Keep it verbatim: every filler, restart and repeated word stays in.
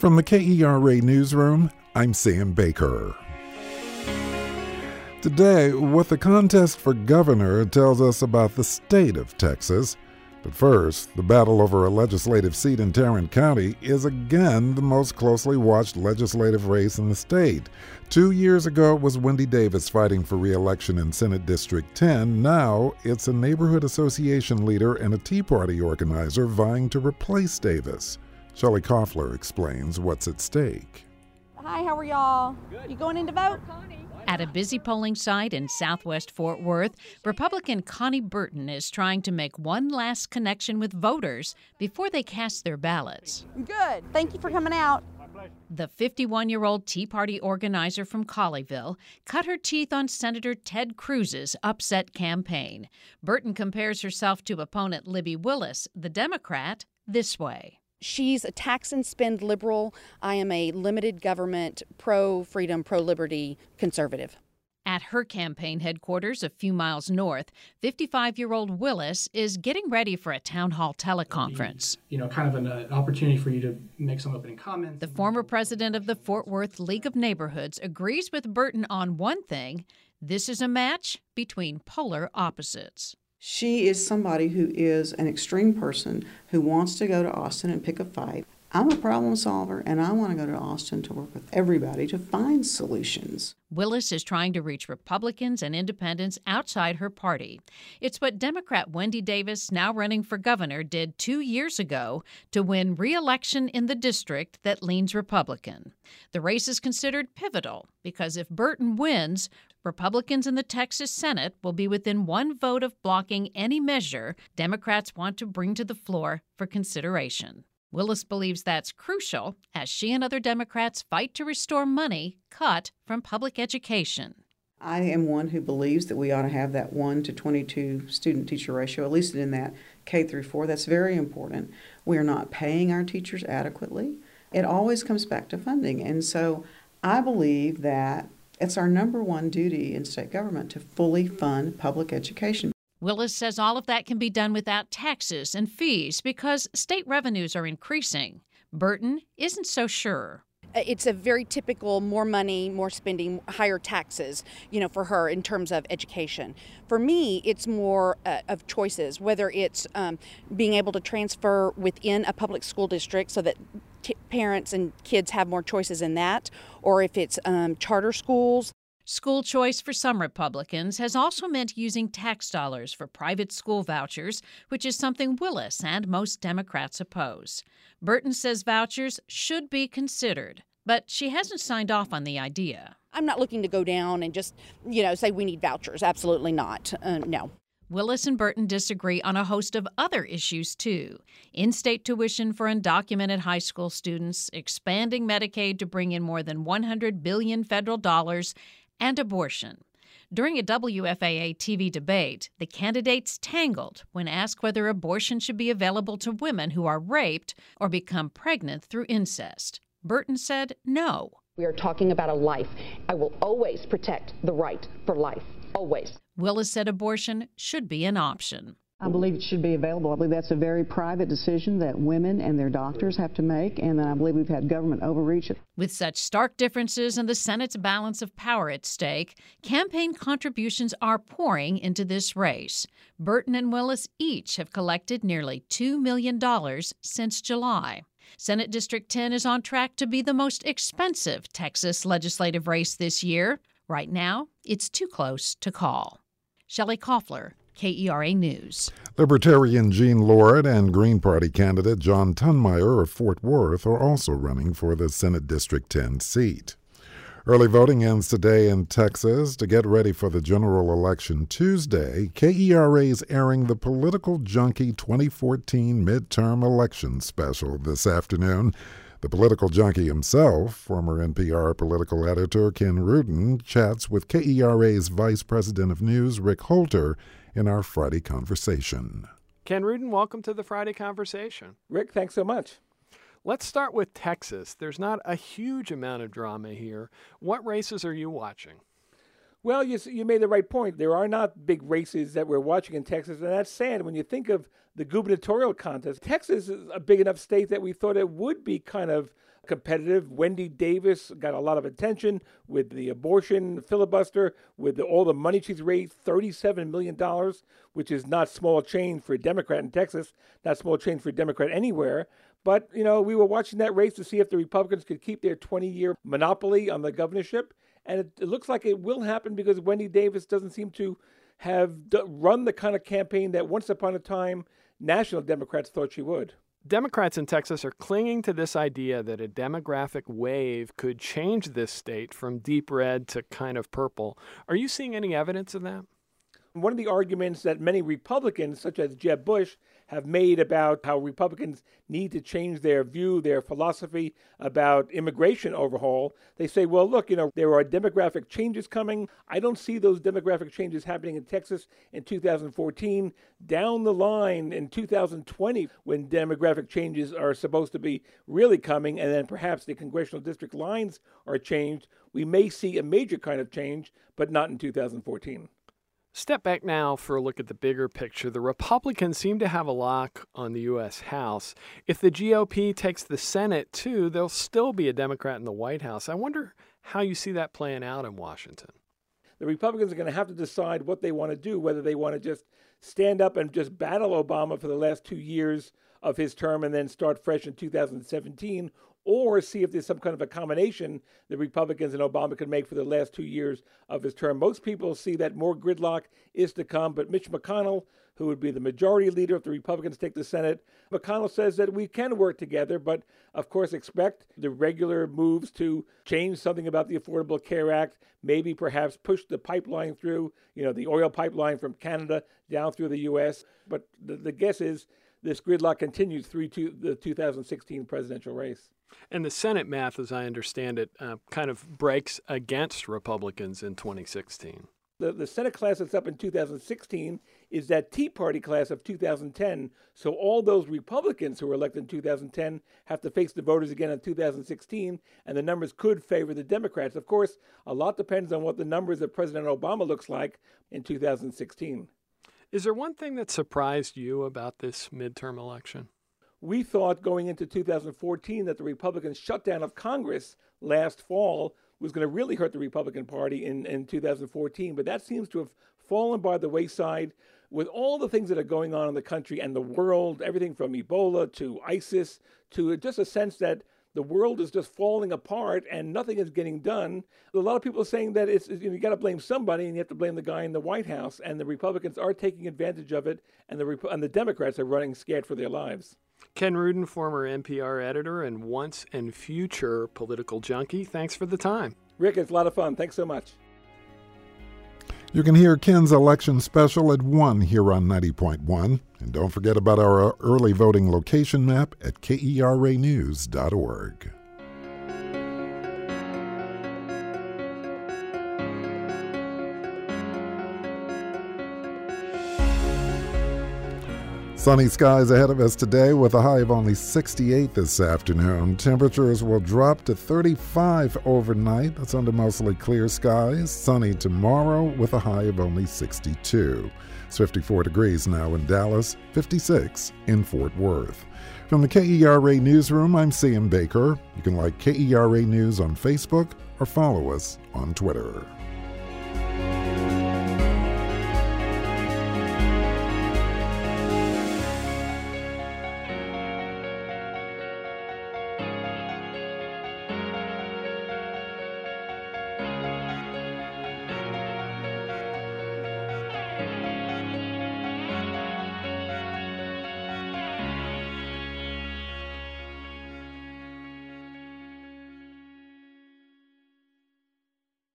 From the K E R A Newsroom, I'm Sam Baker. Today, what the contest for governor tells us about the state of Texas. But first, the battle over a legislative seat in Tarrant County is again the most closely watched legislative race in the state. Two years ago, it was Wendy Davis fighting for re-election in Senate District ten. Now, it's a neighborhood association leader and a Tea Party organizer vying to replace Davis. Shelley Koffler explains what's at stake. Hi, how are y'all? Good. You going in to vote? At a busy polling site in southwest Fort Worth, Republican Connie Burton is trying to make one last connection with voters before they cast their ballots. Good. Thank you for coming out. The fifty-one-year-old Tea Party organizer from Colleyville cut her teeth on Senator Ted Cruz's upset campaign. Burton compares herself to opponent Libby Willis, the Democrat, this way. She's a tax and spend liberal. I am a limited government, pro-freedom, pro-liberty conservative. At her campaign headquarters a few miles north, fifty-five-year-old Willis is getting ready for a town hall teleconference. You know, kind of an uh, opportunity for you to make some opening comments. The former president of the Fort Worth League of Neighborhoods agrees with Burton on one thing: this is a match between polar opposites. She is somebody who is an extreme person who wants to go to Austin and pick a fight. I'm a problem solver, and I want to go to Austin to work with everybody to find solutions. Willis is trying to reach Republicans and independents outside her party. It's what Democrat Wendy Davis, now running for governor, did two years ago to win re-election in the district that leans Republican. The race is considered pivotal because if Burton wins, Republicans in the Texas Senate will be within one vote of blocking any measure Democrats want to bring to the floor for consideration. Willis believes that's crucial as she and other Democrats fight to restore money cut from public education. I am one who believes that we ought to have that one to twenty-two student-teacher ratio, at least in that K through four. That's very important. We are not paying our teachers adequately. It always comes back to funding. And so I believe that it's our number one duty in state government to fully fund public education. Willis says all of that can be done without taxes and fees because state revenues are increasing. Burton isn't so sure. It's a very typical more money, more spending, higher taxes, you know, for her in terms of education. For me, it's more uh, of choices, whether it's um, being able to transfer within a public school district so that t- parents and kids have more choices in that, or if it's um, charter schools. School choice for some Republicans has also meant using tax dollars for private school vouchers, which is something Willis and most Democrats oppose. Burton says vouchers should be considered, but she hasn't signed off on the idea. I'm not looking to go down and just, you know, say we need vouchers. Absolutely not. Uh, no. Willis and Burton disagree on a host of other issues, too. In-state tuition for undocumented high school students, expanding Medicaid to bring in more than one hundred billion dollars federal dollars, and abortion. During a W F A A T V debate, the candidates tangled when asked whether abortion should be available to women who are raped or become pregnant through incest. Burton said no. We are talking about a life. I will always protect the right for life, always. Willis said abortion should be an option. I believe it should be available. I believe that's a very private decision that women and their doctors have to make, and I believe we've had government overreach. With such stark differences and the Senate's balance of power at stake, campaign contributions are pouring into this race. Burton and Willis each have collected nearly two million dollars since July. Senate District ten is on track to be the most expensive Texas legislative race this year. Right now, it's too close to call. Shelley Koffler, K E R A News. Libertarian Jean Lord and Green Party candidate John Tunmeyer of Fort Worth are also running for the Senate District ten seat. Early voting ends today in Texas. To get ready for the general election Tuesday, K E R A is airing the Political Junkie twenty fourteen midterm election special this afternoon. The political junkie himself, former N P R political editor Ken Rudin, chats with K E R A's Vice President of News, Rick Holter, in our Friday Conversation. Ken Rudin, welcome to the Friday Conversation. Rick, thanks so much. Let's start with Texas. There's not a huge amount of drama here. What races are you watching? Well, you, you made the right point. There are not big races that we're watching in Texas, and that's sad. When you think of the gubernatorial contest, Texas is a big enough state that we thought it would be kind of competitive. Wendy Davis got a lot of attention with the abortion filibuster, with the, all the money she's raised, thirty-seven million dollars, which is not small change for a Democrat in Texas, not small change for a Democrat anywhere. But, you know, we were watching that race to see if the Republicans could keep their twenty-year monopoly on the governorship. And it, it looks like it will happen because Wendy Davis doesn't seem to have d- run the kind of campaign that once upon a time national Democrats thought she would. Democrats in Texas are clinging to this idea that a demographic wave could change this state from deep red to kind of purple. Are you seeing any evidence of that? One of the arguments that many Republicans, such as Jeb Bush, have made about how Republicans need to change their view, their philosophy about immigration overhaul, they say, well, look, you know, there are demographic changes coming. I don't see those demographic changes happening in Texas in two thousand fourteen. Down the line in two thousand twenty, when demographic changes are supposed to be really coming, and then perhaps the congressional district lines are changed, we may see a major kind of change, but not in two thousand fourteen. Step back now for a look at the bigger picture. The Republicans seem to have a lock on the U S House. If the G O P takes the Senate, too, there'll still be a Democrat in the White House. I wonder how you see that playing out in Washington. The Republicans are going to have to decide what they want to do, whether they want to just stand up and just battle Obama for the last two years of his term and then start fresh in two thousand seventeen, or see if there's some kind of a combination the Republicans and Obama could make for the last two years of his term. Most people see that more gridlock is to come, but Mitch McConnell, who would be the majority leader if the Republicans take the Senate, McConnell says that we can work together, but of course expect the regular moves to change something about the Affordable Care Act, maybe perhaps push the pipeline through, you know, the oil pipeline from Canada down through the U S. But the, the guess is this gridlock continues through to the two thousand sixteen presidential race. And the Senate math, as I understand it, uh, kind of breaks against Republicans in twenty sixteen. The, the Senate class that's up in two thousand sixteen is that Tea Party class of two thousand ten. So all those Republicans who were elected in two thousand ten have to face the voters again in two thousand sixteen, and the numbers could favor the Democrats. Of course, a lot depends on what the numbers of President Obama looks like in two thousand sixteen. Is there one thing that surprised you about this midterm election? We thought going into two thousand fourteen that the Republican shutdown of Congress last fall was going to really hurt the Republican Party in, in two thousand fourteen, but that seems to have fallen by the wayside with all the things that are going on in the country and the world, everything from Ebola to ISIS to just a sense that the world is just falling apart and nothing is getting done. A lot of people are saying that it's, you know, you got to blame somebody and you have to blame the guy in the White House, and the Republicans are taking advantage of it, and the and the Democrats are running scared for their lives. Ken Rudin, former N P R editor and once and future political junkie, thanks for the time. Rick, it's a lot of fun. Thanks so much. You can hear Ken's election special at one here on ninety point one. And don't forget about our early voting location map at K E R A news dot org. Sunny skies ahead of us today with a high of only sixty-eight this afternoon. Temperatures will drop to thirty-five overnight. That's under mostly clear skies. Sunny tomorrow with a high of only sixty-two. It's fifty-four degrees now in Dallas, fifty-six in Fort Worth. From the K E R A Newsroom, I'm C M Baker. You can like K E R A News on Facebook or follow us on Twitter.